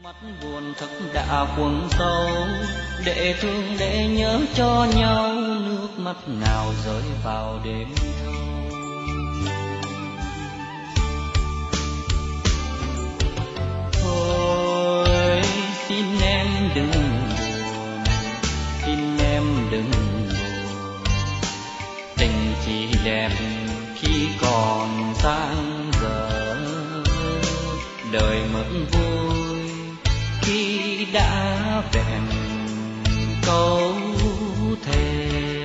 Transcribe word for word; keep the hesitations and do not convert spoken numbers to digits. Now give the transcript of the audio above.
mắt buồn thức đã cuốn sâu, để thương để nhớ cho nhau, nước mắt nào rơi vào đêm thâu. Thôi xin em đừng buồn, xin em đừng buồn, tình chỉ đẹp khi còn dang dở, đời mất vui khi đã vẹn câu thề.